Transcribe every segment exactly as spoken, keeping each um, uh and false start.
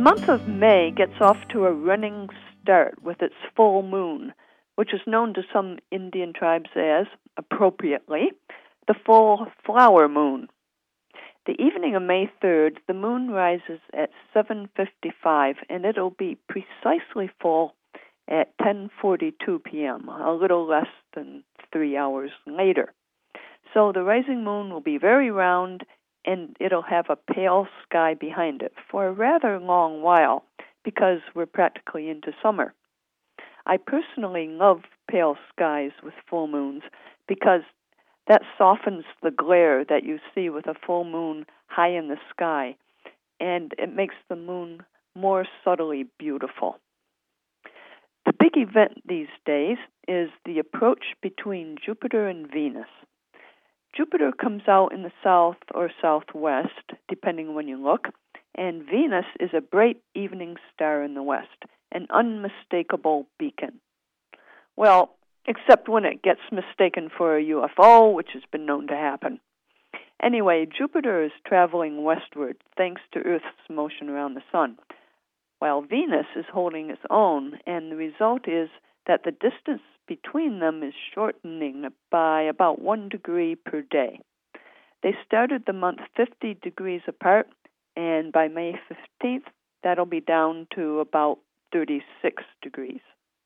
month of May gets off to a running start with its full moon, which is known to some Indian tribes as, appropriately, the full flower moon. The evening of May third, the moon rises at seven fifty-five, and it'll be precisely full at ten forty-two p.m., a little less than three hours later. So the rising moon will be very round, and it'll have a pale sky behind it for a rather long while, because we're practically into summer. I personally love pale skies with full moons because that softens the glare that you see with a full moon high in the sky, and it makes the moon more subtly beautiful. The big event these days is the approach between Jupiter and Venus. Jupiter comes out in the south or southwest, depending when you look, and Venus is a bright evening star in the west, an unmistakable beacon. Well, except when it gets mistaken for a U F O, which has been known to happen. Anyway, Jupiter is traveling westward thanks to Earth's motion around the sun, while Venus is holding its own, and the result is that the distance between them is shortening by about one degree per day. They started the month fifty degrees apart, and by May fifteenth, that'll be down to about thirty-six degrees.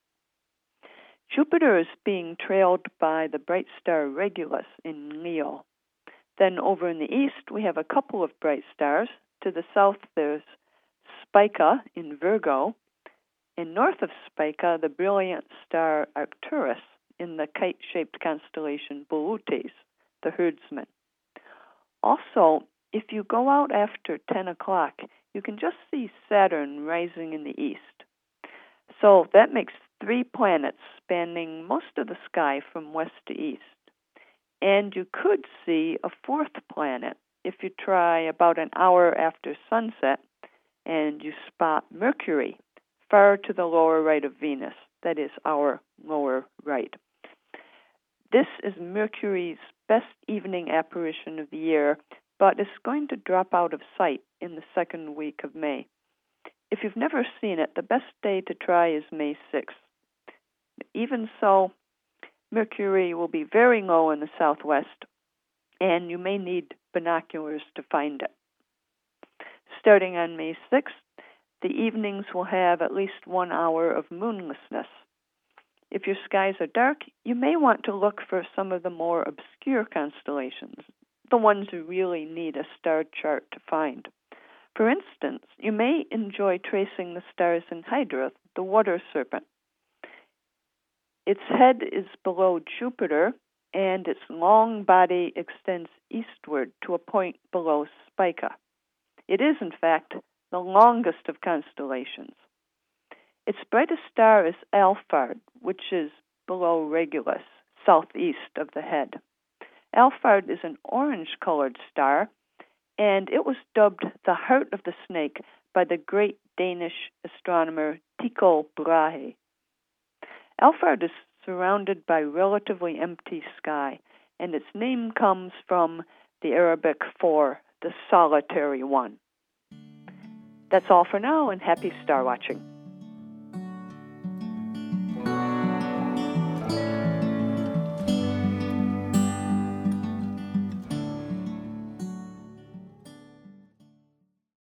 Jupiter is being trailed by the bright star Regulus in Leo. Then over in the east, we have a couple of bright stars. To the south, there's Spica in Virgo. And north of Spica, the brilliant star Arcturus in the kite-shaped constellation Boötes, the herdsman. Also, if you go out after ten o'clock, you can just see Saturn rising in the east. So that makes three planets spanning most of the sky from west to east. And you could see a fourth planet if you try about an hour after sunset and you spot Mercury far to the lower right of Venus, that is our lower right. This is Mercury's best evening apparition of the year, but it's going to drop out of sight in the second week of May. If you've never seen it, the best day to try is May sixth. Even so, Mercury will be very low in the southwest, and you may need binoculars to find it. Starting on May sixth, the evenings will have at least one hour of moonlessness. If your skies are dark, you may want to look for some of the more obscure constellations, the ones you really need a star chart to find. For instance, you may enjoy tracing the stars in Hydra, the water serpent. Its head is below Jupiter, and its long body extends eastward to a point below Spica. It is, in fact, the longest of constellations. Its brightest star is Alphard, which is below Regulus, southeast of the head. Alphard is an orange-colored star, and it was dubbed the Heart of the Snake by the great Danish astronomer Tycho Brahe. Alphard is surrounded by relatively empty sky, and its name comes from the Arabic for the solitary one. That's all for now, and happy star watching.